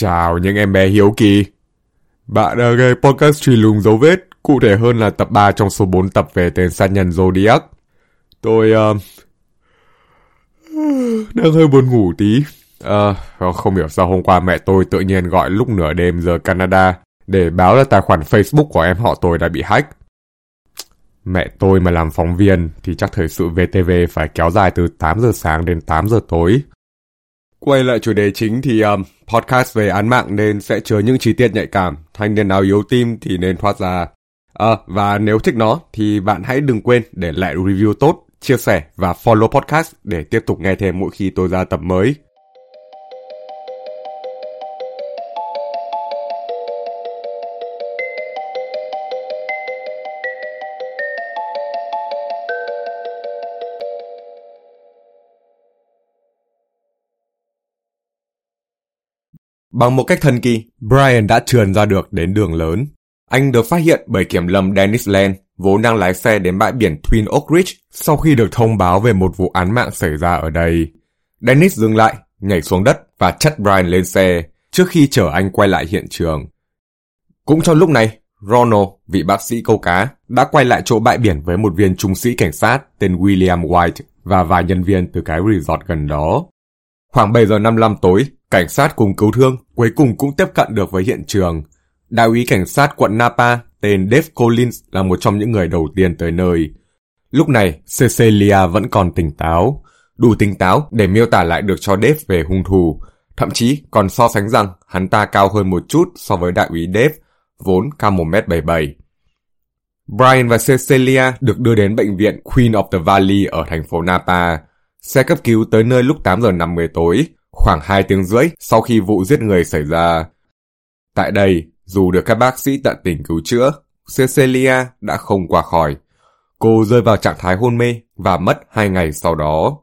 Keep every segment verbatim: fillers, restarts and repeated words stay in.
Chào những em bé hiếu kỳ. Bạn đang nghe podcast truy lùng dấu vết, cụ thể hơn là tập ba trong số bốn tập về tên sát nhân Zodiac. Tôi uh, đang hơi buồn ngủ tí. Uh, không hiểu sao hôm qua mẹ tôi tự nhiên gọi lúc nửa đêm giờ Canada để báo là tài khoản Facebook của em họ tôi đã bị hack. Mẹ tôi mà làm phóng viên thì chắc thời sự vê tê vê phải kéo dài từ tám giờ sáng đến tám giờ tối. Quay lại chủ đề chính thì um, podcast về án mạng nên sẽ chứa những chi tiết nhạy cảm, thanh niên nào yếu tim thì nên thoát ra. À, và nếu thích nó thì bạn hãy đừng quên để lại review tốt, chia sẻ và follow podcast để tiếp tục nghe thêm mỗi khi tôi ra tập mới. Bằng một cách thần kỳ, Brian đã trườn ra được đến đường lớn. Anh được phát hiện bởi kiểm lâm Dennis Land, vốn đang lái xe đến bãi biển Twin Oak Ridge sau khi được thông báo về một vụ án mạng xảy ra ở đây. Dennis dừng lại, nhảy xuống đất và chất Brian lên xe trước khi chở anh quay lại hiện trường. Cũng trong lúc này, Ronald, vị bác sĩ câu cá, đã quay lại chỗ bãi biển với một viên trung sĩ cảnh sát tên William White và vài nhân viên từ cái resort gần đó. Khoảng bảy giờ năm mươi lăm tối, cảnh sát cùng cứu thương cuối cùng cũng tiếp cận được với hiện trường. Đại úy cảnh sát quận Napa tên Dave Collins là một trong những người đầu tiên tới nơi. Lúc này, Cecilia vẫn còn tỉnh táo, đủ tỉnh táo để miêu tả lại được cho Dave về hung thủ, thậm chí còn so sánh rằng hắn ta cao hơn một chút so với đại úy Dave, vốn cao một mét bảy mươi bảy. Brian và Cecilia được đưa đến bệnh viện Queen of the Valley ở thành phố Napa. Xe cấp cứu tới nơi lúc tám giờ năm mươi tối, khoảng hai tiếng rưỡi sau khi vụ giết người xảy ra. Tại đây, dù được các bác sĩ tận tình cứu chữa, Cecilia đã không qua khỏi. Cô rơi vào trạng thái hôn mê và mất hai ngày sau đó.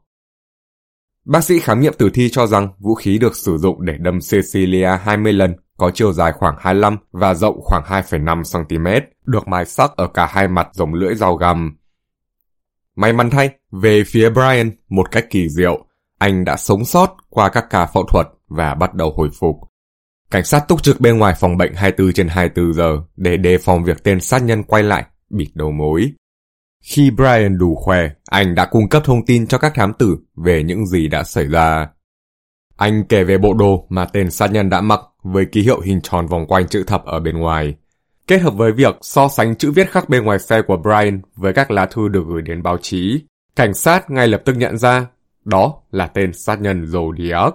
Bác sĩ khám nghiệm tử thi cho rằng vũ khí được sử dụng để đâm Cecilia hai mươi lần, có chiều dài khoảng hai mươi lăm và rộng khoảng hai phẩy năm xăng-ti-mét, được mài sắc ở cả hai mặt giống lưỡi dao găm. May mắn thay, về phía Brian, một cách kỳ diệu, anh đã sống sót qua các ca phẫu thuật và bắt đầu hồi phục. Cảnh sát túc trực bên ngoài phòng bệnh hai mươi bốn trên hai mươi bốn giờ để đề phòng việc tên sát nhân quay lại, bịt đầu mối. Khi Brian đủ khỏe, anh đã cung cấp thông tin cho các thám tử về những gì đã xảy ra. Anh kể về bộ đồ mà tên sát nhân đã mặc với ký hiệu hình tròn vòng quanh chữ thập ở bên ngoài. Kết hợp với việc so sánh chữ viết khắc bên ngoài xe của Brian với các lá thư được gửi đến báo chí, cảnh sát ngay lập tức nhận ra đó là tên sát nhân Zodiac.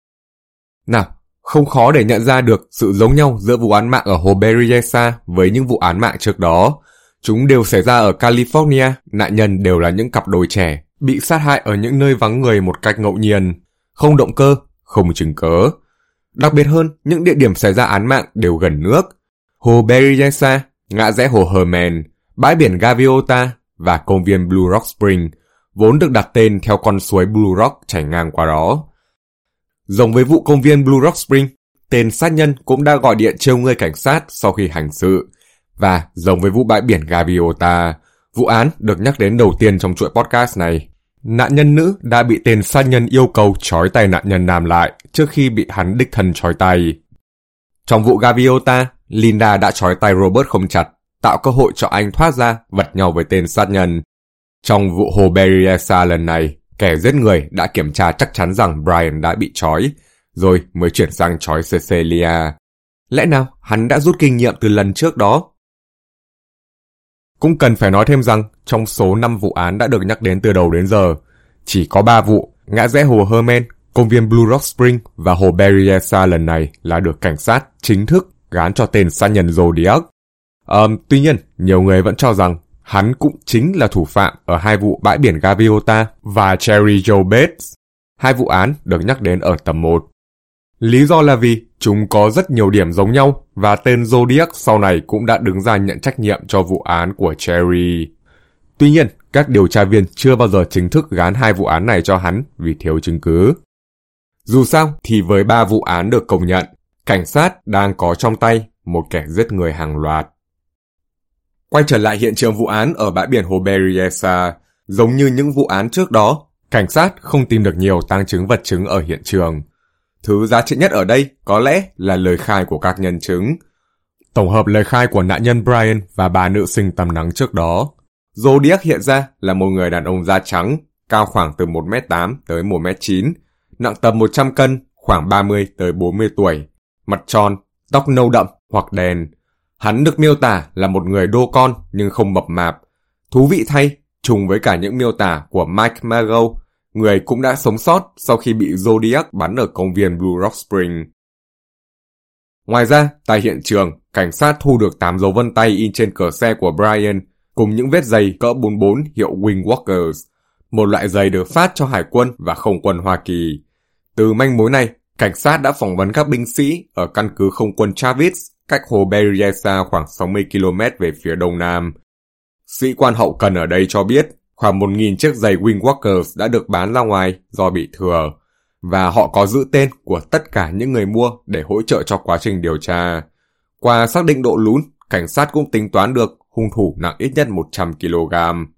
Nào, không khó để nhận ra được sự giống nhau giữa vụ án mạng ở hồ Berryessa với những vụ án mạng trước đó. Chúng đều xảy ra ở California, nạn nhân đều là những cặp đôi trẻ, bị sát hại ở những nơi vắng người một cách ngẫu nhiên, không động cơ, không chứng cớ. Đặc biệt hơn, những địa điểm xảy ra án mạng đều gần nước. Hồ Berryessa, ngã rẽ hồ Herman, bãi biển Gaviota và công viên Blue Rock Spring, vốn được đặt tên theo con suối Blue Rock chảy ngang qua đó. Giống với vụ công viên Blue Rock Spring, tên sát nhân cũng đã gọi điện trêu ngươi cảnh sát sau khi hành sự. Và giống với vụ bãi biển Gaviota, vụ án được nhắc đến đầu tiên trong chuỗi podcast này, nạn nhân nữ đã bị tên sát nhân yêu cầu trói tay nạn nhân nam lại trước khi bị hắn đích thân trói tay. Trong vụ Gaviota, Linda đã trói tay Robert không chặt, tạo cơ hội cho anh thoát ra vật nhau với tên sát nhân. Trong vụ hồ Berryessa lần này, kẻ giết người đã kiểm tra chắc chắn rằng Brian đã bị trói, rồi mới chuyển sang trói Cecilia. Lẽ nào hắn đã rút kinh nghiệm từ lần trước đó? Cũng cần phải nói thêm rằng, trong số năm vụ án đã được nhắc đến từ đầu đến giờ, chỉ có ba vụ, ngã rẽ hồ Herman, công viên Blue Rock Spring và hồ Berryessa lần này là được cảnh sát chính thức gán cho tên sát nhân Zodiac. Um, tuy nhiên, nhiều người vẫn cho rằng hắn cũng chính là thủ phạm ở hai vụ bãi biển Gaviota và Cherry Joe Bates. Hai vụ án được nhắc đến ở tập một. Lý do là vì chúng có rất nhiều điểm giống nhau và tên Zodiac sau này cũng đã đứng ra nhận trách nhiệm cho vụ án của Cherry. Tuy nhiên, các điều tra viên chưa bao giờ chính thức gán hai vụ án này cho hắn vì thiếu chứng cứ. Dù sao thì với ba vụ án được công nhận, cảnh sát đang có trong tay một kẻ giết người hàng loạt. Quay trở lại hiện trường vụ án ở bãi biển hồ Berryessa, giống như những vụ án trước đó, cảnh sát không tìm được nhiều tang chứng vật chứng ở hiện trường. Thứ giá trị nhất ở đây có lẽ là lời khai của các nhân chứng. Tổng hợp lời khai của nạn nhân Brian và bà nữ sinh tắm nắng trước đó. Zodiac hiện ra là một người đàn ông da trắng, cao khoảng từ một mét tám tới một mét chín, nặng tầm một trăm cân, khoảng ba mươi tới bốn mươi tuổi, mặt tròn, tóc nâu đậm hoặc đen. Hắn được miêu tả là một người đô con nhưng không mập mạp. Thú vị thay, trùng với cả những miêu tả của Mike Mago, người cũng đã sống sót sau khi bị Zodiac bắn ở công viên Blue Rock Spring. Ngoài ra, tại hiện trường, cảnh sát thu được tám dấu vân tay in trên cửa xe của Brian, cùng những vết giày cỡ bốn mươi bốn hiệu Wing Walkers, một loại giày được phát cho Hải quân và Không quân Hoa Kỳ. Từ manh mối này, cảnh sát đã phỏng vấn các binh sĩ ở căn cứ không quân Travis, cách hồ Berryessa khoảng sáu mươi ki lô mét về phía đông nam. Sĩ quan hậu cần ở đây cho biết khoảng một nghìn chiếc giày Wing Walkers đã được bán ra ngoài do bị thừa, và họ có giữ tên của tất cả những người mua để hỗ trợ cho quá trình điều tra. Qua xác định độ lún, cảnh sát cũng tính toán được hung thủ nặng ít nhất một trăm ki lô gam.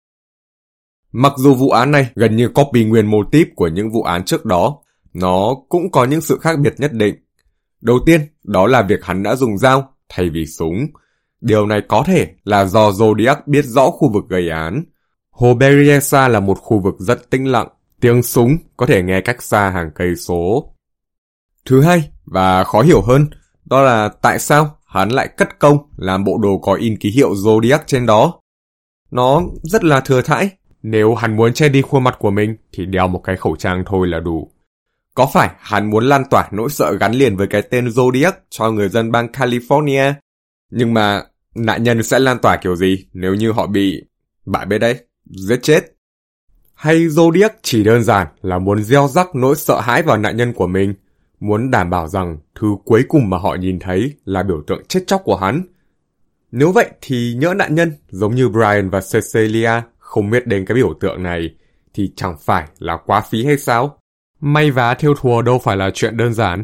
Mặc dù vụ án này gần như copy nguyên mô típ của những vụ án trước đó, nó cũng có những sự khác biệt nhất định. Đầu tiên, đó là việc hắn đã dùng dao thay vì súng. Điều này có thể là do Zodiac biết rõ khu vực gây án. Hồ Berryessa là một khu vực rất tĩnh lặng, tiếng súng có thể nghe cách xa hàng cây số. Thứ hai, và khó hiểu hơn, đó là tại sao hắn lại cất công làm bộ đồ có in ký hiệu Zodiac trên đó. Nó rất là thừa thãi. Nếu hắn muốn che đi khuôn mặt của mình thì đeo một cái khẩu trang thôi là đủ. Có phải hắn muốn lan tỏa nỗi sợ gắn liền với cái tên Zodiac cho người dân bang California? Nhưng mà nạn nhân sẽ lan tỏa kiểu gì nếu như họ bị, bạn biết đấy, giết chết? Hay Zodiac chỉ đơn giản là muốn gieo rắc nỗi sợ hãi vào nạn nhân của mình, muốn đảm bảo rằng thứ cuối cùng mà họ nhìn thấy là biểu tượng chết chóc của hắn? Nếu vậy thì nhỡ nạn nhân, giống như Brian và Cecilia, không biết đến cái biểu tượng này, thì chẳng phải là quá phí hay sao? May vá thêu thùa đâu phải là chuyện đơn giản.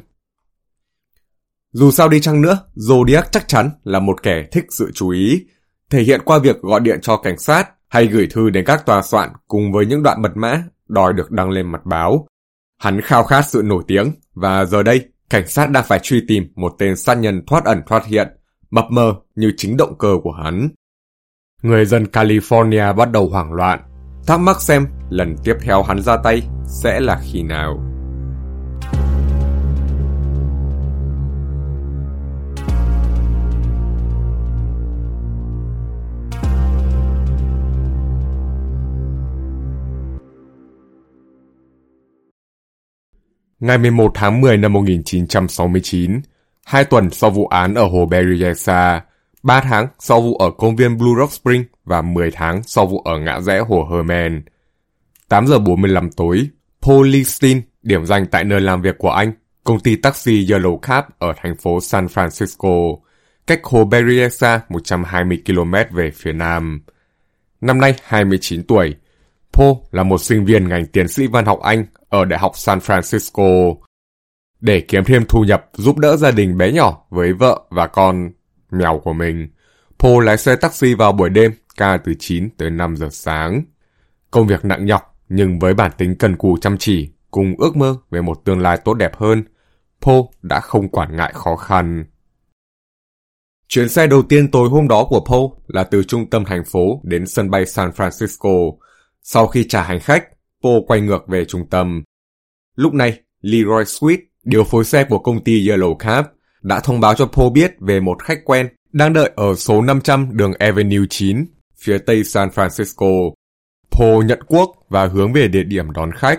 Dù sao đi chăng nữa, Zodiac chắc chắn là một kẻ thích sự chú ý, thể hiện qua việc gọi điện cho cảnh sát hay gửi thư đến các tòa soạn cùng với những đoạn mật mã đòi được đăng lên mặt báo. Hắn khao khát sự nổi tiếng, và giờ đây, cảnh sát đang phải truy tìm một tên sát nhân thoát ẩn thoát hiện, mập mờ như chính động cơ của hắn. Người dân California bắt đầu hoảng loạn, thắc mắc xem lần tiếp theo hắn ra tay sẽ là khi nào. Ngày mười một tháng mười năm một nghìn chín trăm sáu mươi chín, hai tuần sau vụ án ở hồ Berryessa, ba tháng sau vụ ở công viên Blue Rock Spring và mười tháng sau vụ ở ngã rẽ hồ Herman. tám giờ bốn mươi lăm tối, Paul Listin, điểm danh tại nơi làm việc của anh, công ty taxi Yellow Cab ở thành phố San Francisco, cách hồ Berryessa một trăm hai mươi ki lô mét về phía nam. Năm nay hai mươi chín tuổi, Paul là một sinh viên ngành tiến sĩ văn học Anh ở Đại học San Francisco. Để kiếm thêm thu nhập giúp đỡ gia đình bé nhỏ với vợ và con mèo của mình, Paul lái xe taxi vào buổi đêm ca từ chín tới năm giờ sáng. Công việc nặng nhọc nhưng với bản tính cần cù chăm chỉ cùng ước mơ về một tương lai tốt đẹp hơn, Paul đã không quản ngại khó khăn. Chuyến xe đầu tiên tối hôm đó của Paul là từ trung tâm thành phố đến sân bay San Francisco. Sau khi trả hành khách, Paul quay ngược về trung tâm. Lúc này, Leroy Sweet, điều phối xe của công ty Yellow Cab, đã thông báo cho Paul biết về một khách quen đang đợi ở số năm trăm đường Avenue chín, phía tây San Francisco. Paul nhận cuốc và hướng về địa điểm đón khách.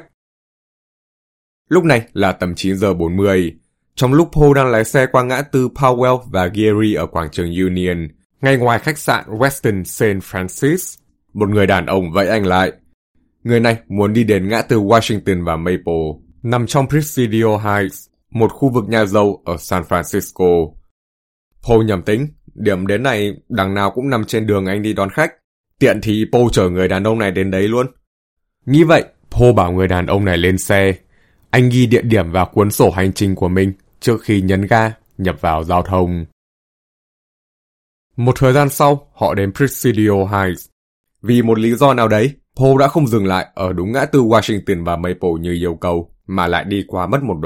Lúc này là tầm chín giờ bốn mươi. Trong lúc Paul đang lái xe qua ngã tư Powell và Geary ở quảng trường Union, ngay ngoài khách sạn Westin Saint Francis, một người đàn ông vẫy anh lại. Người này muốn đi đến ngã tư Washington và Maple, nằm trong Presidio Heights, một khu vực nhà giàu ở San Francisco. Paul nhầm tính, điểm đến này đằng nào cũng nằm trên đường anh đi đón khách. Tiện thì Paul chở người đàn ông này đến đấy luôn. Nghĩ vậy, Paul bảo người đàn ông này lên xe. Anh ghi địa điểm và cuốn sổ hành trình của mình trước khi nhấn ga, nhập vào giao thông. Một thời gian sau, họ đến Presidio Heights. Vì một lý do nào đấy, Paul đã không dừng lại ở đúng ngã tư Washington và Maple như yêu cầu, mà lại đi qua mất một đoạn.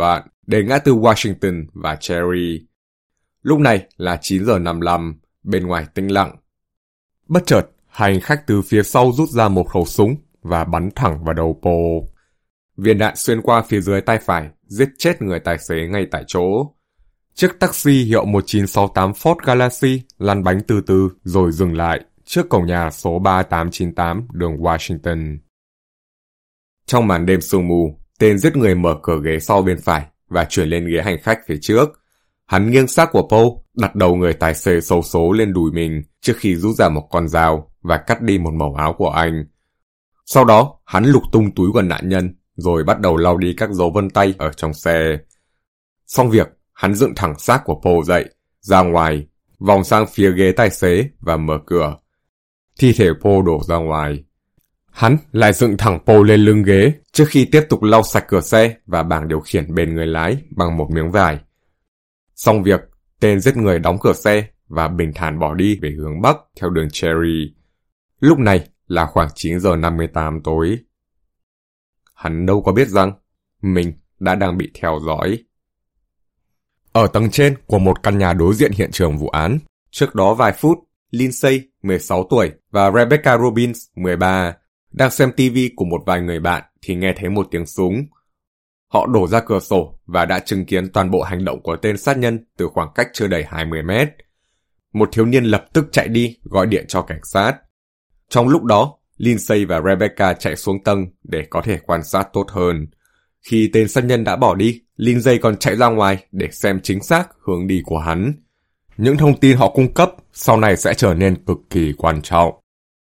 đến ngã tư Washington và Cherry. Lúc này là chín giờ năm mươi lăm, bên ngoài tĩnh lặng. Bất chợt, hai hành khách từ phía sau rút ra một khẩu súng và bắn thẳng vào đầu Paul. Viên đạn xuyên qua phía dưới tay phải, giết chết người tài xế ngay tại chỗ. Chiếc taxi hiệu một chín sáu tám Ford Galaxy lăn bánh từ từ rồi dừng lại trước cổng nhà số ba tám chín tám đường Washington. Trong màn đêm sương mù, tên giết người mở cửa ghế sau bên phải và chuyển lên ghế hành khách phía trước. Hắn nghiêng xác của Paul, đặt đầu người tài xế xấu số lên đùi mình trước khi rút ra một con dao và cắt đi một mẩu áo của anh. Sau đó, hắn lục tung túi quần nạn nhân rồi bắt đầu lau đi các dấu vân tay ở trong xe. Xong việc, hắn dựng thẳng xác của Paul dậy, ra ngoài, vòng sang phía ghế tài xế và mở cửa. Thi thể Paul đổ ra ngoài. Hắn lại dựng thẳng Paul lên lưng ghế trước khi tiếp tục lau sạch cửa xe và bảng điều khiển bên người lái bằng một miếng vải. Xong việc, tên giết người đóng cửa xe và bình thản bỏ đi về hướng Bắc theo đường Cherry. Lúc này là khoảng chín giờ năm mươi tám tối. Hắn đâu có biết rằng mình đã đang bị theo dõi. Ở tầng trên của một căn nhà đối diện hiện trường vụ án, trước đó vài phút, Lindsay, mười sáu tuổi, và Rebecca Robbins, mười ba, đang xem ti vi cùng một vài người bạn thì nghe thấy một tiếng súng. Họ đổ ra cửa sổ và đã chứng kiến toàn bộ hành động của tên sát nhân từ khoảng cách chưa đầy hai mươi mét. Một thiếu niên lập tức chạy đi gọi điện cho cảnh sát. Trong lúc đó, Lindsay và Rebecca chạy xuống tầng để có thể quan sát tốt hơn. Khi tên sát nhân đã bỏ đi, Lindsay còn chạy ra ngoài để xem chính xác hướng đi của hắn. Những thông tin họ cung cấp sau này sẽ trở nên cực kỳ quan trọng.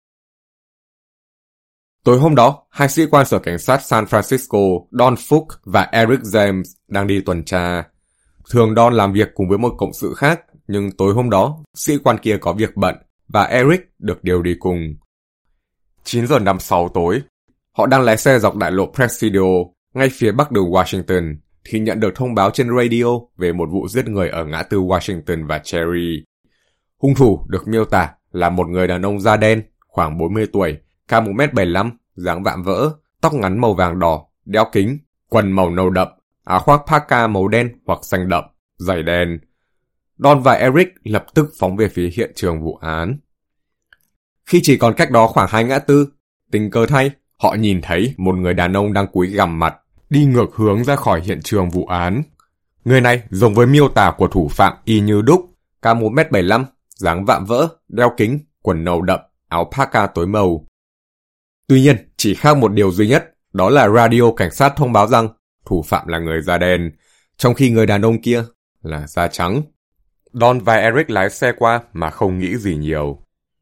Tối hôm đó, hai sĩ quan sở cảnh sát San Francisco, Don Fuch và Eric James đang đi tuần tra. Thường Don làm việc cùng với một cộng sự khác, nhưng tối hôm đó, sĩ quan kia có việc bận và Eric được điều đi cùng. chín giờ năm mươi sáu tối, họ đang lái xe dọc đại lộ Presidio, ngay phía bắc đường Washington, thì nhận được thông báo trên radio về một vụ giết người ở ngã tư Washington và Cherry. Hung thủ được miêu tả là một người đàn ông da đen, khoảng bốn mươi tuổi, cao một mét bảy mươi lăm, dáng vạm vỡ, tóc ngắn màu vàng đỏ, đeo kính, quần màu nâu đậm, áo khoác parka màu đen hoặc xanh đậm, giày đen. Don và Eric lập tức phóng về phía hiện trường vụ án. Khi chỉ còn cách đó khoảng hai ngã tư, tình cờ thay, họ nhìn thấy một người đàn ông đang cúi gằm mặt, đi ngược hướng ra khỏi hiện trường vụ án. Người này giống với miêu tả của thủ phạm y như đúc, cao một mét bảy mươi lăm, dáng vạm vỡ, đeo kính, quần nâu đậm, áo parka tối màu. Tuy nhiên, chỉ khác một điều duy nhất, đó là radio cảnh sát thông báo rằng thủ phạm là người da đen, trong khi người đàn ông kia là da trắng. Don và Eric lái xe qua mà không nghĩ gì nhiều.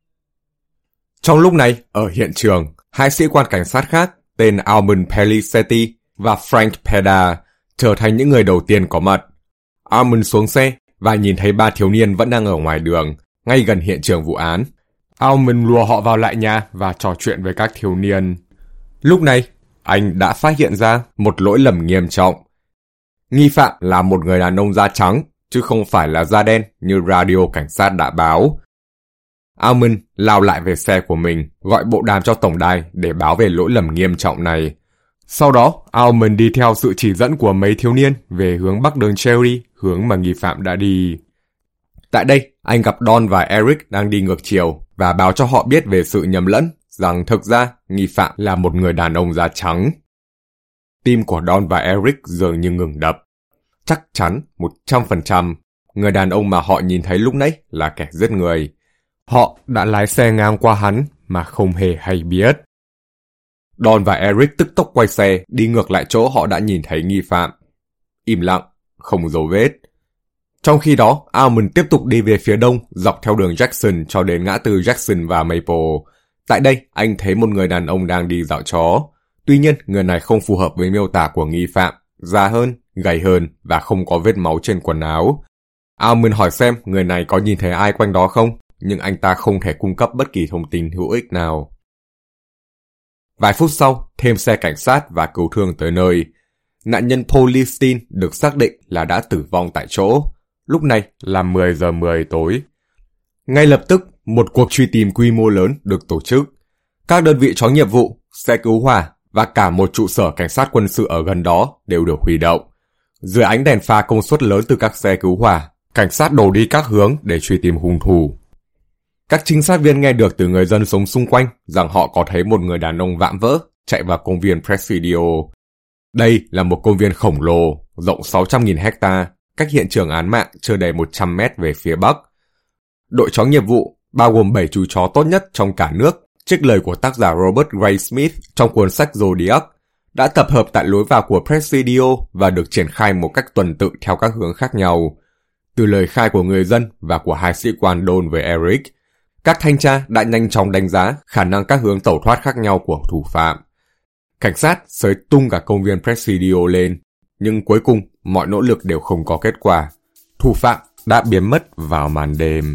Trong lúc này, ở hiện trường, hai sĩ quan cảnh sát khác tên Armand Pelicetti và Frank Peda trở thành những người đầu tiên có mặt. Armand xuống xe và nhìn thấy ba thiếu niên vẫn đang ở ngoài đường, ngay gần hiện trường vụ án. Armand lùa họ vào lại nhà và trò chuyện với các thiếu niên. Lúc này, anh đã phát hiện ra một lỗi lầm nghiêm trọng. Nghi phạm là một người đàn ông da trắng, chứ không phải là da đen như radio cảnh sát đã báo. Armand lao lại về xe của mình, gọi bộ đàm cho tổng đài để báo về lỗi lầm nghiêm trọng này. Sau đó, Armand đi theo sự chỉ dẫn của mấy thiếu niên về hướng bắc đường Cherry, hướng mà nghi phạm đã đi. Tại đây, anh gặp Don và Eric đang đi ngược chiều và báo cho họ biết về sự nhầm lẫn, rằng thực ra nghi phạm là một người đàn ông da trắng. Tim của Don và Eric dường như ngừng đập. Chắc chắn một trăm phần trăm người đàn ông mà họ nhìn thấy lúc nãy là kẻ giết người. Họ đã lái xe ngang qua hắn mà không hề hay biết. Don và Eric tức tốc quay xe đi ngược lại chỗ họ đã nhìn thấy nghi phạm. Im lặng, không dấu vết. Trong khi đó, Armand tiếp tục đi về phía đông dọc theo đường Jackson cho đến ngã tư Jackson và Maple. Tại đây, anh thấy một người đàn ông đang đi dạo chó. Tuy nhiên, người này không phù hợp với miêu tả của nghi phạm, già hơn, gầy hơn và không có vết máu trên quần áo. Armand hỏi xem người này có nhìn thấy ai quanh đó không, nhưng anh ta không thể cung cấp bất kỳ thông tin hữu ích nào. Vài phút sau, thêm xe cảnh sát và cứu thương tới nơi. Nạn nhân Paul Listin được xác định là đã tử vong tại chỗ. Lúc này là mười giờ mười tối. Ngay lập tức, một cuộc truy tìm quy mô lớn được tổ chức. Các đơn vị chó nghiệp vụ, xe cứu hỏa và cả một trụ sở cảnh sát quân sự ở gần đó đều được huy động. Dưới ánh đèn pha công suất lớn từ các xe cứu hỏa, cảnh sát đổ đi các hướng để truy tìm hung thủ. Các trinh sát viên nghe được từ người dân sống xung quanh rằng họ có thấy một người đàn ông vạm vỡ chạy vào công viên Presidio. Đây là một công viên khổng lồ, rộng sáu trăm nghìn hecta, cách hiện trường án mạng chưa đầy một trăm mét về phía bắc. Đội chó nghiệp vụ, bao gồm bảy chú chó tốt nhất trong cả nước, trích lời của tác giả Robert Gray Smith trong cuốn sách Zodiac, đã tập hợp tại lối vào của Presidio và được triển khai một cách tuần tự theo các hướng khác nhau. Từ lời khai của người dân và của hai sĩ quan Don với Eric, các thanh tra đã nhanh chóng đánh giá khả năng các hướng tẩu thoát khác nhau của thủ phạm. Cảnh sát xới tung cả công viên Presidio lên, nhưng cuối cùng mọi nỗ lực đều không có kết quả. Thủ phạm đã biến mất vào màn đêm.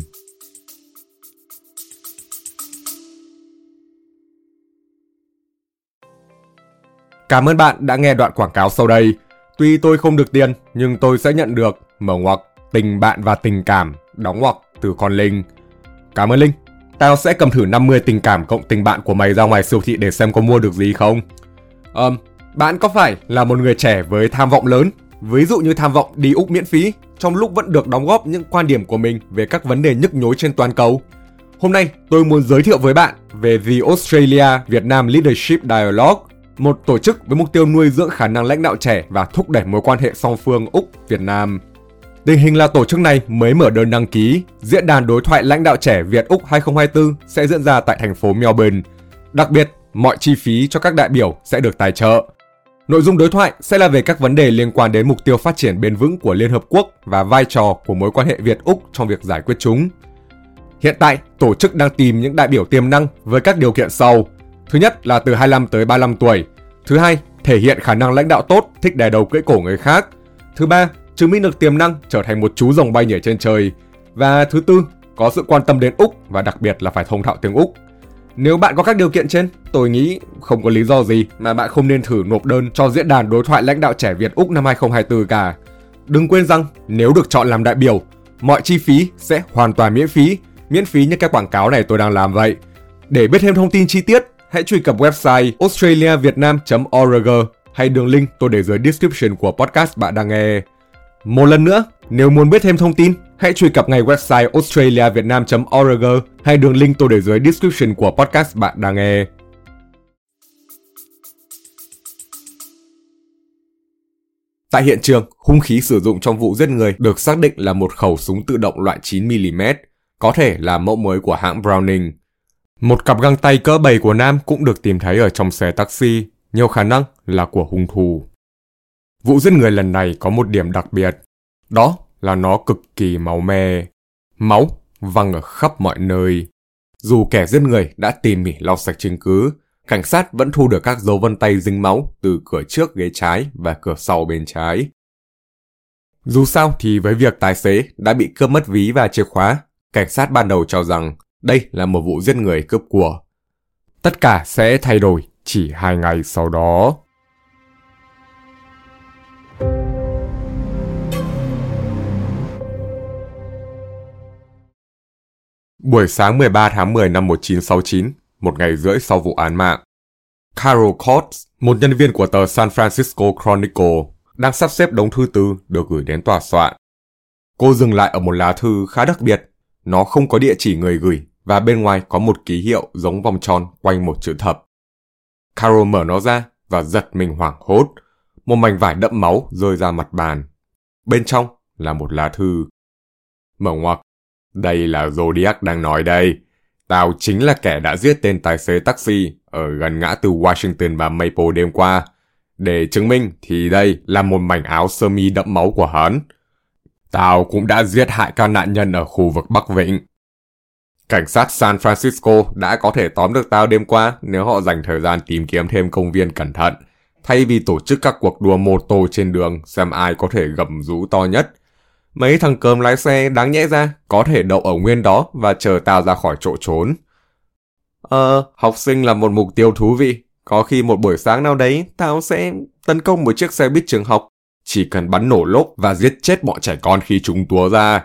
Cảm ơn bạn đã nghe đoạn quảng cáo sau đây. Tuy tôi không được tiền, nhưng tôi sẽ nhận được mở ngoặc tình bạn và tình cảm, đóng ngoặc từ con Linh. Cảm ơn Linh. Tao sẽ cầm thử năm mươi tình cảm cộng tình bạn của mày ra ngoài siêu thị để xem có mua được gì không. Ờm, bạn có phải là một người trẻ với tham vọng lớn, ví dụ như tham vọng đi Úc miễn phí, trong lúc vẫn được đóng góp những quan điểm của mình về các vấn đề nhức nhối trên toàn cầu? Hôm nay tôi muốn giới thiệu với bạn về The Australia Vietnam Leadership Dialogue, một tổ chức với mục tiêu nuôi dưỡng khả năng lãnh đạo trẻ và thúc đẩy mối quan hệ song phương Úc-Việt Nam. Tình hình là tổ chức này mới mở đơn đăng ký, diễn đàn đối thoại lãnh đạo trẻ Việt-Úc hai không hai tư sẽ diễn ra tại thành phố Melbourne. Đặc biệt, mọi chi phí cho các đại biểu sẽ được tài trợ. Nội dung đối thoại sẽ là về các vấn đề liên quan đến mục tiêu phát triển bền vững của Liên Hợp Quốc và vai trò của mối quan hệ Việt-Úc trong việc giải quyết chúng. Hiện tại, tổ chức đang tìm những đại biểu tiềm năng với các điều kiện sau. Thứ nhất là từ hai mươi lăm tới ba mươi lăm tuổi. Thứ hai, thể hiện khả năng lãnh đạo tốt, thích đè đầu cưỡi cổ người khác. Thứ ba, chứng minh được tiềm năng trở thành một chú rồng bay nhảy trên trời. Và thứ tư, có sự quan tâm đến Úc và đặc biệt là phải thông thạo tiếng Úc. Nếu bạn có các điều kiện trên, tôi nghĩ không có lý do gì mà bạn không nên thử nộp đơn cho diễn đàn đối thoại lãnh đạo trẻ Việt-Úc năm hai không hai tư cả. Đừng quên rằng nếu được chọn làm đại biểu, mọi chi phí sẽ hoàn toàn miễn phí, miễn phí như các quảng cáo này tôi đang làm vậy. Để biết thêm thông tin chi tiết, hãy truy cập website australia vietnam chấm org hay đường link tôi để dưới description của podcast bạn đang nghe. Một lần nữa, nếu muốn biết thêm thông tin, hãy truy cập ngay website australia vietnam chấm org hay đường link tôi để dưới description của podcast bạn đang nghe. Tại hiện trường, hung khí sử dụng trong vụ giết người được xác định là một khẩu súng tự động loại chín mi li mét, có thể là mẫu mới của hãng Browning. Một cặp găng tay cỡ bảy của Nam cũng được tìm thấy ở trong xe taxi, nhiều khả năng là của hung thủ. Vụ giết người lần này có một điểm đặc biệt, đó là nó cực kỳ máu me. Máu văng ở khắp mọi nơi. Dù kẻ giết người đã tỉ mỉ lau sạch chứng cứ, cảnh sát vẫn thu được các dấu vân tay dính máu từ cửa trước ghế trái và cửa sau bên trái. Dù sao thì với việc tài xế đã bị cướp mất ví và chìa khóa, cảnh sát ban đầu cho rằng đây là một vụ giết người cướp của. Tất cả sẽ thay đổi chỉ hai ngày sau đó. Buổi sáng mười ba tháng mười năm một nghìn chín trăm sáu mươi chín, một ngày rưỡi sau vụ án mạng, Carol Coates, một nhân viên của tờ San Francisco Chronicle, đang sắp xếp đống thư từ được gửi đến tòa soạn. Cô dừng lại ở một lá thư khá đặc biệt. Nó không có địa chỉ người gửi và bên ngoài có một ký hiệu giống vòng tròn quanh một chữ thập. Carol mở nó ra và giật mình hoảng hốt. Một mảnh vải đẫm máu rơi ra mặt bàn. Bên trong là một lá thư. Mở ngoặc. Đây là Zodiac đang nói đây. Tao chính là kẻ đã giết tên tài xế taxi ở gần ngã tư Washington và Maple đêm qua. Để chứng minh thì đây là một mảnh áo sơ mi đẫm máu của hắn. Tao cũng đã giết hại các nạn nhân ở khu vực Bắc Vịnh. Cảnh sát San Francisco đã có thể tóm được tao đêm qua nếu họ dành thời gian tìm kiếm thêm công viên cẩn thận, thay vì tổ chức các cuộc đua mô tô trên đường xem ai có thể gầm rú to nhất. Mấy thằng cơm lái xe đáng nhẽ ra có thể đậu ở nguyên đó và chờ tao ra khỏi chỗ trốn. Ờ, học sinh là một mục tiêu thú vị. Có khi một buổi sáng nào đấy tao sẽ tấn công một chiếc xe buýt trường học. Chỉ cần bắn nổ lốp và giết chết bọn trẻ con khi chúng túa ra.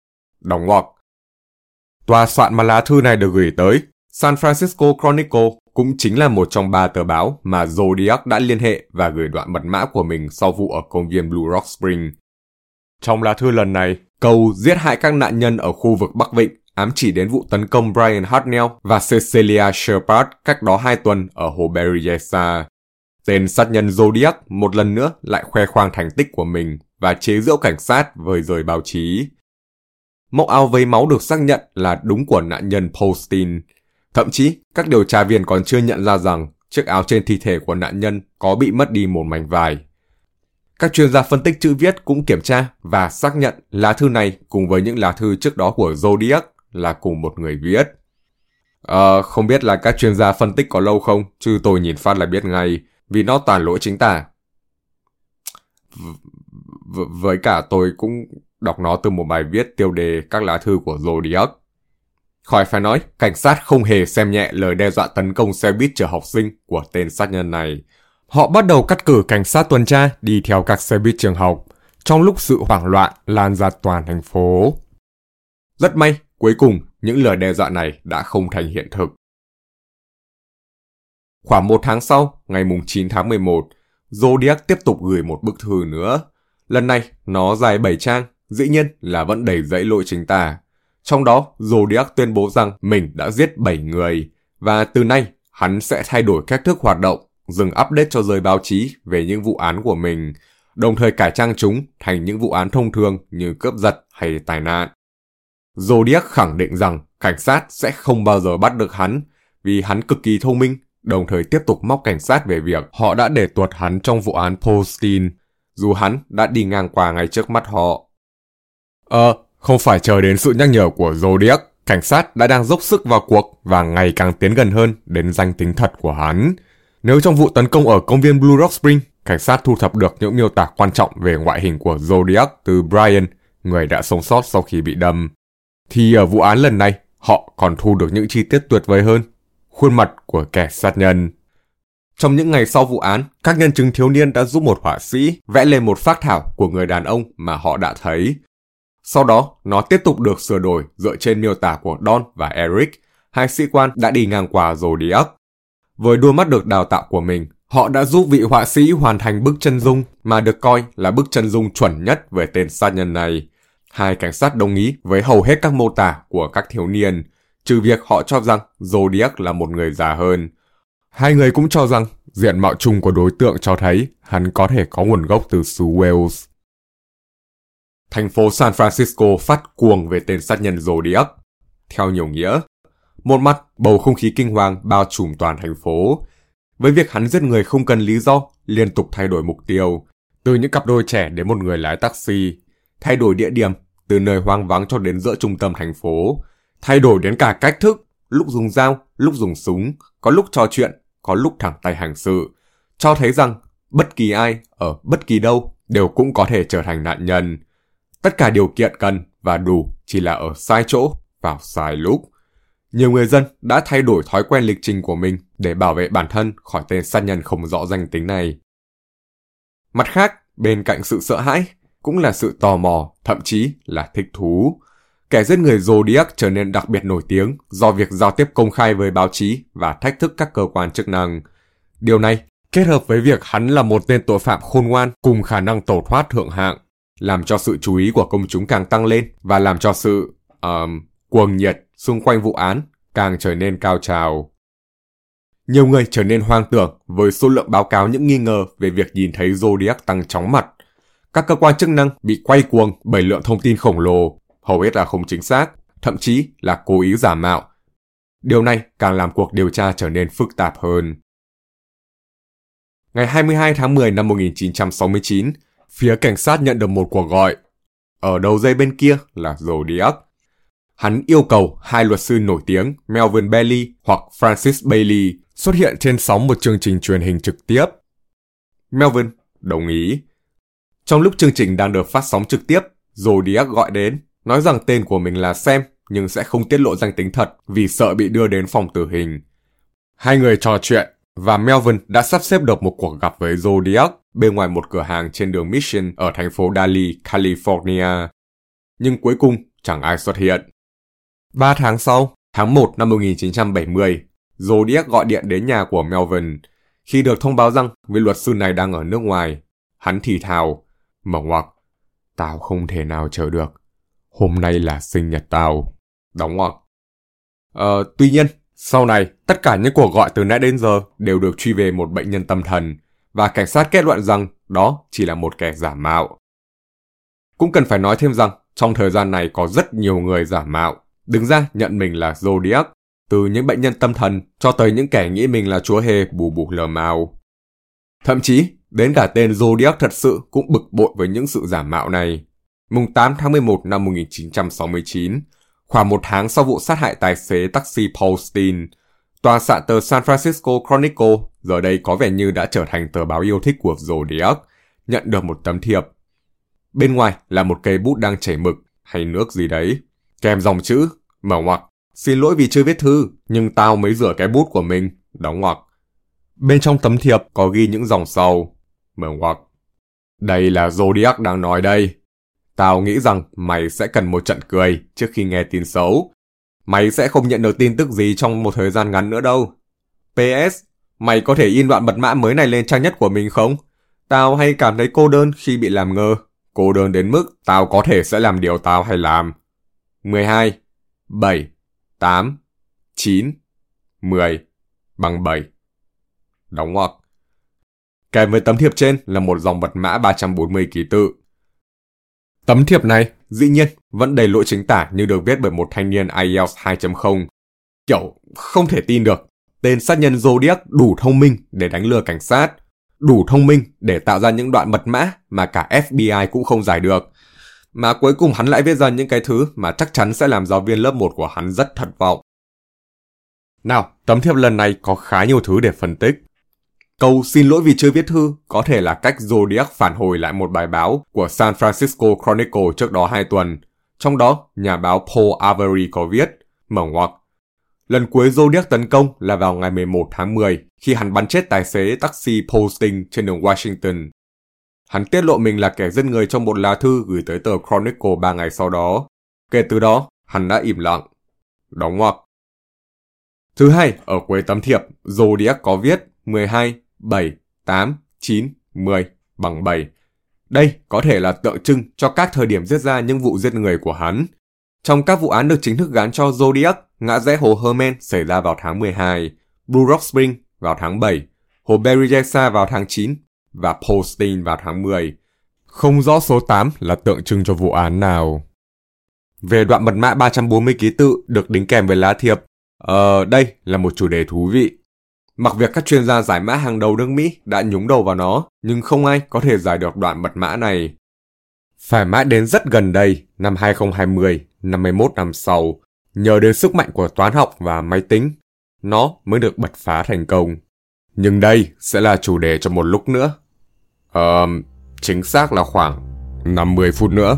Đóng ngoặc. Tòa soạn mà lá thư này được gửi tới, San Francisco Chronicle, cũng chính là một trong ba tờ báo mà Zodiac đã liên hệ và gửi đoạn mật mã của mình sau vụ ở công viên Blue Rock Spring. Trong lá thư lần này, câu giết hại các nạn nhân ở khu vực Bắc Vịnh ám chỉ đến vụ tấn công Brian Hartnell và Cecilia Shepard cách đó hai tuần ở hồ Berryessa. Tên sát nhân Zodiac một lần nữa lại khoe khoang thành tích của mình và chế giễu cảnh sát vơi rời báo chí. Mẫu áo vấy máu được xác nhận là đúng của nạn nhân Postin. Thậm chí, các điều tra viên còn chưa nhận ra rằng chiếc áo trên thi thể của nạn nhân có bị mất đi một mảnh vải. Các chuyên gia phân tích chữ viết cũng kiểm tra và xác nhận lá thư này cùng với những lá thư trước đó của Zodiac là cùng một người viết. Ờ, không biết là các chuyên gia phân tích có lâu không, chứ tôi nhìn phát là biết ngay, vì nó toàn lỗi chính tả. V- với cả tôi cũng đọc nó từ một bài viết tiêu đề các lá thư của Zodiac. Khỏi phải nói, cảnh sát không hề xem nhẹ lời đe dọa tấn công xe buýt chở học sinh của tên sát nhân này. Họ bắt đầu cắt cử cảnh sát tuần tra đi theo các xe buýt trường học, trong lúc sự hoảng loạn lan ra toàn thành phố. Rất may, cuối cùng, những lời đe dọa này đã không thành hiện thực. Khoảng một tháng sau, ngày chín tháng mười một, Zodiac tiếp tục gửi một bức thư nữa. Lần này, nó dài bảy trang, dĩ nhiên là vẫn đầy dẫy lỗi chính tả. Trong đó, Zodiac tuyên bố rằng mình đã giết bảy người, và từ nay, hắn sẽ thay đổi cách thức hoạt động, dừng update cho giới báo chí về những vụ án của mình, đồng thời cải trang chúng thành những vụ án thông thường như cướp giật hay tai nạn. Zodiac khẳng định rằng cảnh sát sẽ không bao giờ bắt được hắn, vì hắn cực kỳ thông minh, đồng thời tiếp tục móc cảnh sát về việc họ đã để tuột hắn trong vụ án Postin, dù hắn đã đi ngang qua ngay trước mắt họ. Ờ, không phải chờ đến sự nhắc nhở của Zodiac, cảnh sát đã đang dốc sức vào cuộc và ngày càng tiến gần hơn đến danh tính thật của hắn. Nếu trong vụ tấn công ở công viên Blue Rock Spring, cảnh sát thu thập được những miêu tả quan trọng về ngoại hình của Zodiac từ Brian, người đã sống sót sau khi bị đâm, thì ở vụ án lần này, họ còn thu được những chi tiết tuyệt vời hơn, khuôn mặt của kẻ sát nhân. Trong những ngày sau vụ án, các nhân chứng thiếu niên đã giúp một họa sĩ vẽ lên một phác thảo của người đàn ông mà họ đã thấy. Sau đó, nó tiếp tục được sửa đổi dựa trên miêu tả của Don và Eric, hai sĩ quan đã đi ngang qua Zodiac. Với đôi mắt được đào tạo của mình, họ đã giúp vị họa sĩ hoàn thành bức chân dung mà được coi là bức chân dung chuẩn nhất về tên sát nhân này. Hai cảnh sát đồng ý với hầu hết các mô tả của các thiếu niên, trừ việc họ cho rằng Zodiac là một người già hơn. Hai người cũng cho rằng diện mạo chung của đối tượng cho thấy hắn có thể có nguồn gốc từ xứ Wales. Thành phố San Francisco phát cuồng về tên sát nhân Zodiac. Theo nhiều nghĩa, một mặt bầu không khí kinh hoàng bao trùm toàn thành phố, với việc hắn giết người không cần lý do, liên tục thay đổi mục tiêu, từ những cặp đôi trẻ đến một người lái taxi, thay đổi địa điểm từ nơi hoang vắng cho đến giữa trung tâm thành phố, thay đổi đến cả cách thức, lúc dùng dao, lúc dùng súng, có lúc trò chuyện, có lúc thẳng tay hành sự, cho thấy rằng bất kỳ ai, ở bất kỳ đâu, đều cũng có thể trở thành nạn nhân. Tất cả điều kiện cần và đủ chỉ là ở sai chỗ, vào sai lúc. Nhiều người dân đã thay đổi thói quen lịch trình của mình để bảo vệ bản thân khỏi tên sát nhân không rõ danh tính này. Mặt khác, bên cạnh sự sợ hãi, cũng là sự tò mò, thậm chí là thích thú. Kẻ giết người Zodiac trở nên đặc biệt nổi tiếng do việc giao tiếp công khai với báo chí và thách thức các cơ quan chức năng. Điều này, kết hợp với việc hắn là một tên tội phạm khôn ngoan cùng khả năng tẩu thoát thượng hạng, làm cho sự chú ý của công chúng càng tăng lên và làm cho sự um, cuồng nhiệt xung quanh vụ án càng trở nên cao trào. Nhiều người trở nên hoang tưởng với số lượng báo cáo những nghi ngờ về việc nhìn thấy Zodiac tăng chóng mặt. Các cơ quan chức năng bị quay cuồng bởi lượng thông tin khổng lồ, hầu hết là không chính xác, thậm chí là cố ý giả mạo. Điều này càng làm cuộc điều tra trở nên phức tạp hơn. Ngày hai mươi hai tháng mười năm một nghìn chín trăm sáu mươi chín, phía cảnh sát nhận được một cuộc gọi. Ở đầu dây bên kia là Zodiac. Hắn yêu cầu hai luật sư nổi tiếng Melvin Bailey hoặc Francis Bailey xuất hiện trên sóng một chương trình truyền hình trực tiếp. Melvin đồng ý. Trong lúc chương trình đang được phát sóng trực tiếp, Zodiac gọi đến, nói rằng tên của mình là Sam nhưng sẽ không tiết lộ danh tính thật vì sợ bị đưa đến phòng tử hình. Hai người trò chuyện và Melvin đã sắp xếp được một cuộc gặp với Zodiac bên ngoài một cửa hàng trên đường Mission ở thành phố Daly, California. Nhưng cuối cùng chẳng ai xuất hiện. Ba tháng sau, tháng một năm một nghìn chín trăm bảy mươi, Zodiac gọi điện đến nhà của Melvin. Khi được thông báo rằng vị luật sư này đang ở nước ngoài, hắn thì thào, mở ngoặc, tao không thể nào chờ được. Hôm nay là sinh nhật tao. Đóng ngoặc. Ờ, tuy nhiên, sau này, tất cả những cuộc gọi từ nãy đến giờ đều được truy về một bệnh nhân tâm thần, và cảnh sát kết luận rằng đó chỉ là một kẻ giả mạo. Cũng cần phải nói thêm rằng, trong thời gian này có rất nhiều người giả mạo, đứng ra nhận mình là Zodiac, từ những bệnh nhân tâm thần cho tới những kẻ nghĩ mình là chúa hề bù bù lờ mao. Thậm chí, đến cả tên Zodiac thật sự cũng bực bội với những sự giả mạo này. Mùng tám tháng mười một năm một nghìn chín trăm sáu mươi chín, khoảng một tháng sau vụ sát hại tài xế taxi Paul Steen, tòa soạn tờ San Francisco Chronicle, giờ đây có vẻ như đã trở thành tờ báo yêu thích của Zodiac, nhận được một tấm thiệp. Bên ngoài là một cây bút đang chảy mực hay nước gì đấy, kèm dòng chữ, mở ngoặc, xin lỗi vì chưa viết thư, nhưng tao mới rửa cái bút của mình, đóng ngoặc. Bên trong tấm thiệp có ghi những dòng sau, mở ngoặc. Đây là Zodiac đang nói đây. Tao nghĩ rằng mày sẽ cần một trận cười trước khi nghe tin xấu. Mày sẽ không nhận được tin tức gì trong một thời gian ngắn nữa đâu. pê ét, mày có thể in đoạn mật mã mới này lên trang nhất của mình không? Tao hay cảm thấy cô đơn khi bị làm ngơ. Cô đơn đến mức tao có thể sẽ làm điều tao hay làm. mười hai, bảy, tám, chín, mười bằng bảy. Đóng ngoặc. Kèm với tấm thiệp trên là một dòng mật mã ba trăm bốn mươi ký tự. Tấm thiệp này, dĩ nhiên, vẫn đầy lỗi chính tả như được viết bởi một thanh niên ai eo hai chấm không. Kiểu, không thể tin được. Tên sát nhân Zodiac đủ thông minh để đánh lừa cảnh sát. Đủ thông minh để tạo ra những đoạn mật mã mà cả ép bê i cũng không giải được. Mà cuối cùng hắn lại viết ra những cái thứ mà chắc chắn sẽ làm giáo viên lớp một của hắn rất thất vọng. Nào, tấm thiệp lần này có khá nhiều thứ để phân tích. Câu xin lỗi vì chưa viết thư có thể là cách Zodiac phản hồi lại một bài báo của San Francisco Chronicle trước đó hai tuần. Trong đó, nhà báo Paul Avery có viết, mở ngoặc. Lần cuối Zodiac tấn công là vào ngày mười một tháng mười khi hắn bắn chết tài xế taxi Paul Steen trên đường Washington. Hắn tiết lộ mình là kẻ giết người trong một lá thư gửi tới tờ Chronicle ba ngày sau đó. Kể từ đó, hắn đã im lặng. Đóng ngoặc. Thứ hai, ở cuối tấm thiệp, Zodiac có viết mười hai, bảy, tám, chín, mười bằng bảy. Đây có thể là tượng trưng cho các thời điểm giết ra những vụ giết người của hắn. Trong các vụ án được chính thức gán cho Zodiac, ngã rẽ hồ Herman xảy ra vào tháng mười hai, Blue Rock Spring vào tháng bảy, hồ Berryessa vào tháng chín và Paul Steen vào tháng mười. Không rõ số tám là tượng trưng cho vụ án nào. Về đoạn mật mã ba trăm bốn mươi ký tự được đính kèm với lá thiệp, ờ, đây là một chủ đề thú vị. Mặc việc các chuyên gia giải mã hàng đầu nước Mỹ đã nhúng đầu vào nó, nhưng không ai có thể giải được đoạn mật mã này. Phải mãi đến rất gần đây, năm hai không hai không, năm mươi mốt năm sau, nhờ đến sức mạnh của toán học và máy tính, nó mới được bật phá thành công. Nhưng đây sẽ là chủ đề cho một lúc nữa. Ờ, chính xác là khoảng năm mươi phút nữa.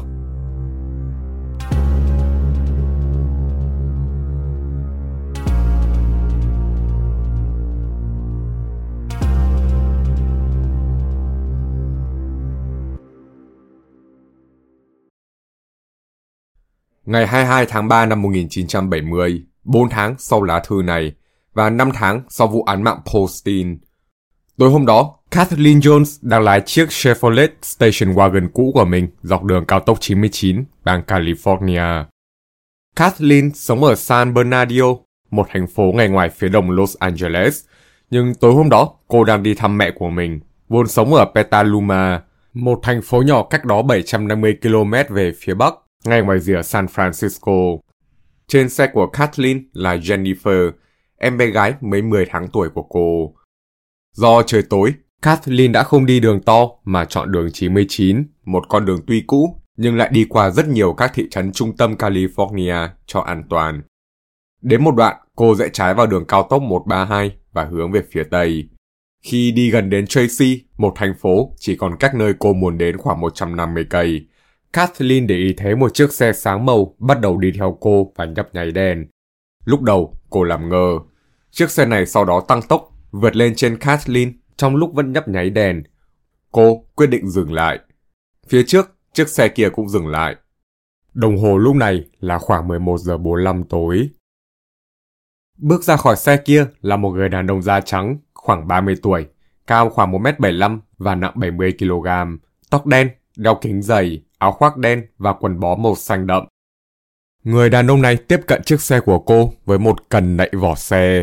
Ngày hai mươi hai tháng ba năm một nghìn chín trăm bảy mươi, bốn tháng sau lá thư này, và năm tháng sau vụ án mạng Paul Steen. Tối hôm đó, Kathleen Jones đang lái chiếc Chevrolet station wagon cũ của mình dọc đường cao tốc chín mươi chín, bang California. Kathleen sống ở San Bernardino, một thành phố ngay ngoài phía đông Los Angeles, nhưng tối hôm đó cô đang đi thăm mẹ của mình, vốn sống ở Petaluma, một thành phố nhỏ cách đó bảy trăm năm mươi ki lô mét về phía bắc, ngay ngoài rìa San Francisco. Trên xe của Kathleen là Jennifer, em bé gái mới mười tháng tuổi của cô. Do trời tối, Kathleen đã không đi đường to mà chọn đường chín mươi chín, một con đường tuy cũ nhưng lại đi qua rất nhiều các thị trấn trung tâm California cho an toàn. Đến một đoạn, cô rẽ trái vào đường cao tốc một ba hai và hướng về phía tây. Khi đi gần đến Tracy, một thành phố chỉ còn cách nơi cô muốn đến khoảng một trăm năm mươi cây, Kathleen để ý thấy một chiếc xe sáng màu bắt đầu đi theo cô và nhấp nháy đèn. Lúc đầu, cô làm ngơ. Chiếc xe này sau đó tăng tốc, vượt lên trên Kathleen trong lúc vẫn nhấp nháy đèn. Cô quyết định dừng lại. Phía trước, chiếc xe kia cũng dừng lại. Đồng hồ lúc này là khoảng mười một giờ bốn mươi lăm tối. Bước ra khỏi xe kia là một người đàn ông da trắng, khoảng ba mươi tuổi, cao khoảng một mét bảy mươi lăm và nặng bảy mươi ki lô gam, tóc đen, đeo kính dày, áo khoác đen và quần bó màu xanh đậm. Người đàn ông này tiếp cận chiếc xe của cô với một cần nạy vỏ xe.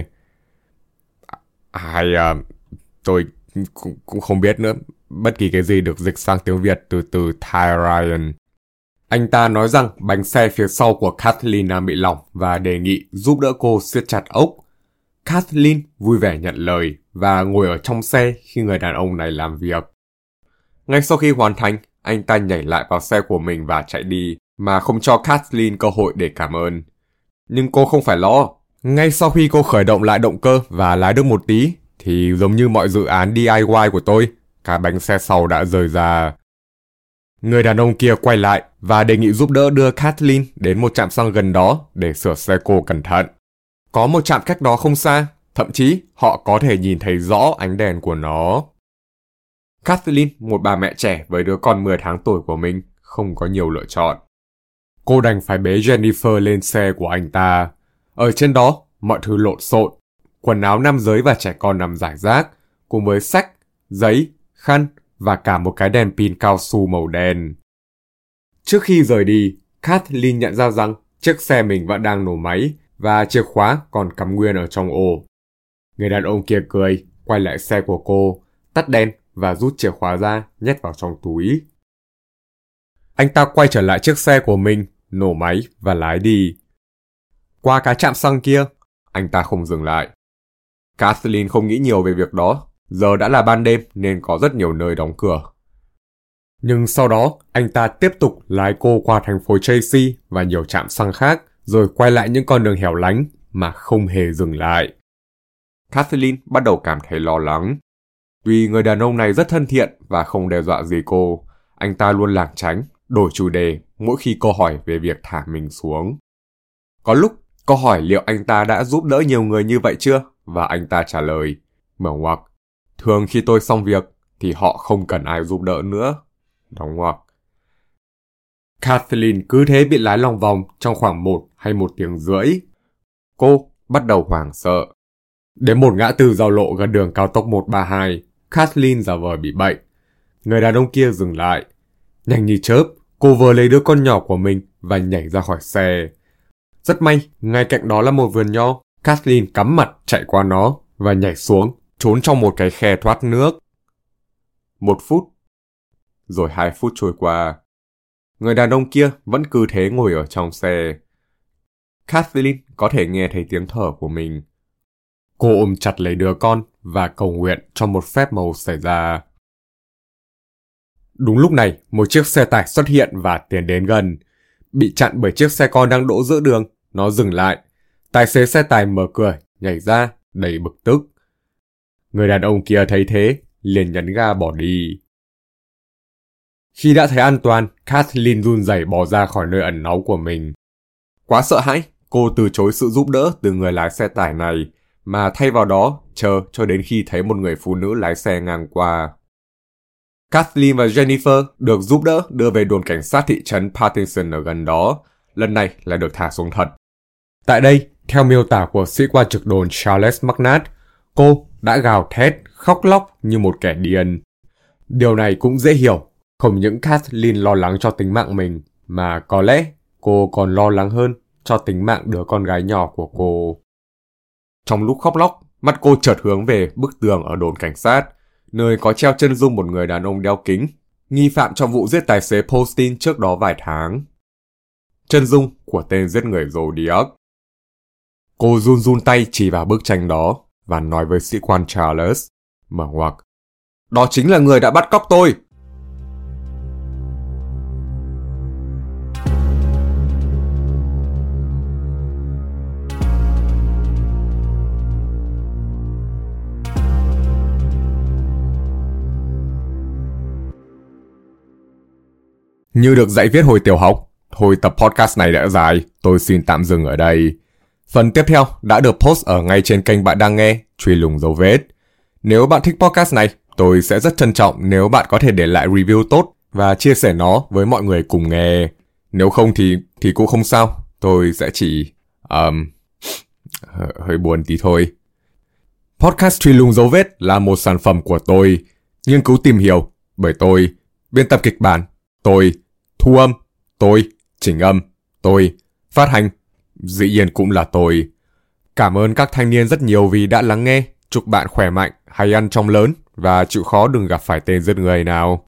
Hay uh, tôi cũng, cũng không biết nữa, bất kỳ cái gì được dịch sang tiếng Việt từ từ Thai Ryan. Anh ta nói rằng bánh xe phía sau của Kathleen đang bị lỏng và đề nghị giúp đỡ cô siết chặt ốc. Kathleen vui vẻ nhận lời và ngồi ở trong xe khi người đàn ông này làm việc. Ngay sau khi hoàn thành, anh ta nhảy lại vào xe của mình và chạy đi, mà không cho Kathleen cơ hội để cảm ơn. Nhưng cô không phải lo. Ngay sau khi cô khởi động lại động cơ và lái được một tí, thì giống như mọi dự án đê i i của tôi, cả bánh xe sau đã rời ra. Người đàn ông kia quay lại và đề nghị giúp đỡ đưa Kathleen đến một trạm xăng gần đó để sửa xe cô cẩn thận. Có một trạm cách đó không xa, thậm chí họ có thể nhìn thấy rõ ánh đèn của nó. Kathleen, một bà mẹ trẻ với đứa con mười tháng tuổi của mình, không có nhiều lựa chọn. Cô đành phải bế Jennifer lên xe của anh ta. Ở trên đó, mọi thứ lộn xộn, quần áo nam giới và trẻ con nằm rải rác, cùng với sách, giấy, khăn và cả một cái đèn pin cao su màu đen. Trước khi rời đi, Kathleen nhận ra rằng chiếc xe mình vẫn đang nổ máy và chìa khóa còn cắm nguyên ở trong ô. Người đàn ông kia cười, quay lại xe của cô, tắt đèn và rút chìa khóa ra, nhét vào trong túi. Anh ta quay trở lại chiếc xe của mình, nổ máy và lái đi. Qua cái trạm xăng kia, anh ta không dừng lại. Kathleen không nghĩ nhiều về việc đó, giờ đã là ban đêm nên có rất nhiều nơi đóng cửa. Nhưng sau đó, anh ta tiếp tục lái cô qua thành phố Tracy và nhiều trạm xăng khác, rồi quay lại những con đường hẻo lánh mà không hề dừng lại. Kathleen bắt đầu cảm thấy lo lắng. Tuy người đàn ông này rất thân thiện và không đe dọa gì cô, anh ta luôn lảng tránh, đổi chủ đề mỗi khi cô hỏi về việc thả mình xuống. Có lúc, cô hỏi liệu anh ta đã giúp đỡ nhiều người như vậy chưa, và anh ta trả lời, mở ngoặc, thường khi tôi xong việc thì họ không cần ai giúp đỡ nữa, đóng ngoặc. Kathleen cứ thế bị lái lòng vòng trong khoảng một hay một tiếng rưỡi. Cô bắt đầu hoảng sợ. Đến một ngã tư giao lộ gần đường cao tốc một ba hai, Kathleen giả vờ bị bệnh. Người đàn ông kia dừng lại. Nhanh như chớp, cô vừa lấy đứa con nhỏ của mình và nhảy ra khỏi xe. Rất may, ngay cạnh đó là một vườn nho. Kathleen cắm mặt chạy qua nó và nhảy xuống, trốn trong một cái khe thoát nước. Một phút, rồi hai phút trôi qua. Người đàn ông kia vẫn cứ thế ngồi ở trong xe. Kathleen có thể nghe thấy tiếng thở của mình. Cô ôm chặt lấy đứa con và cầu nguyện cho một phép màu xảy ra. Đúng lúc này, một chiếc xe tải xuất hiện và tiến đến gần. Bị chặn bởi chiếc xe con đang đỗ giữa đường, nó dừng lại. Tài xế xe tải mở cửa, nhảy ra, đầy bực tức. Người đàn ông kia thấy thế, liền nhấn ga bỏ đi. Khi đã thấy an toàn, Kathleen run rẩy bò ra khỏi nơi ẩn náu của mình. Quá sợ hãi, cô từ chối sự giúp đỡ từ người lái xe tải này, mà thay vào đó chờ cho đến khi thấy một người phụ nữ lái xe ngang qua. Kathleen và Jennifer được giúp đỡ đưa về đồn cảnh sát thị trấn Patterson ở gần đó, lần này là được thả xuống thật. Tại đây, theo miêu tả của sĩ quan trực đồn Charles McNatt, cô đã gào thét, khóc lóc như một kẻ điên. Điều này cũng dễ hiểu, không những Kathleen lo lắng cho tính mạng mình, mà có lẽ cô còn lo lắng hơn cho tính mạng đứa con gái nhỏ của cô. Trong lúc khóc lóc, mắt cô chợt hướng về bức tường ở đồn cảnh sát, nơi có treo chân dung một người đàn ông đeo kính, nghi phạm trong vụ giết tài xế Postin trước đó vài tháng. Chân dung của tên giết người Zodiac. Cô run run tay chỉ vào bức tranh đó và nói với sĩ quan Charles, mở ngoặc, đó chính là người đã bắt cóc tôi. Như được dạy viết hồi tiểu học, thôi tập podcast này đã dài, tôi xin tạm dừng ở đây. Phần tiếp theo đã được post ở ngay trên kênh bạn đang nghe, Truy Lùng Dấu Vết. Nếu bạn thích podcast này, tôi sẽ rất trân trọng nếu bạn có thể để lại review tốt và chia sẻ nó với mọi người cùng nghe. Nếu không thì thì cũng không sao, tôi sẽ chỉ um, H- hơi buồn tí thôi. Podcast Truy lùng dấu vết là một sản phẩm của tôi, nghiên cứu tìm hiểu bởi tôi, biên tập kịch bản tôi, thu âm tôi, chỉnh âm tôi, phát hành dĩ nhiên cũng là tôi. Cảm ơn các thanh niên rất nhiều vì đã lắng nghe. Chúc bạn khỏe mạnh, hay ăn chóng lớn và chịu khó đừng gặp phải tên giết người nào.